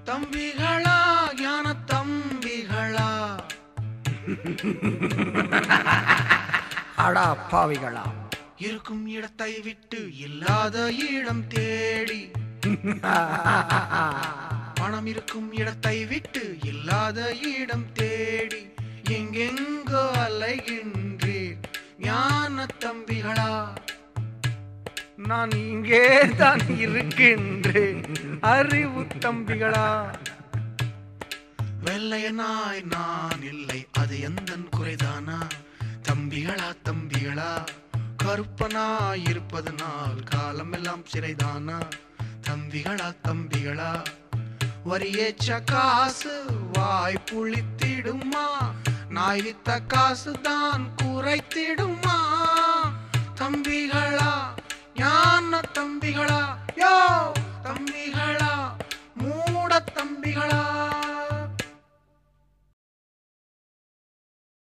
தம்பிகளா ஞான தம்பிகளா அடா பாவிகளா, இருக்கும் இடத்தை விட்டு இல்லாத இடம் தேடி பணம் இருக்கும் இடத்தை விட்டு இல்லாத இடம் தேடி எங்கெங்கோ அலைகின்றீர் ஞான தம்பிகளா. நான் இங்கே தான் இருக்கின்றேன் அறிவு தம்பிகளா. வெள்ளையனாய் நான் இல்லை, அது எந்தன் குறைதானா? தம்பிகளா தம்பிகளா, கருப்பனாய் இருப்பதனால் காலம் எல்லாம் சிறைதானா? தம்பிகளா தம்பிகளா, வரியேச்ச காசு வாய் புளித்திடுமா? நாய் வித்த காசு தான் குறைத்திடுமா? தம்பிகளா ஞான தம்பிகளா, யோ தம்பிகளா மூட தம்பிகளா.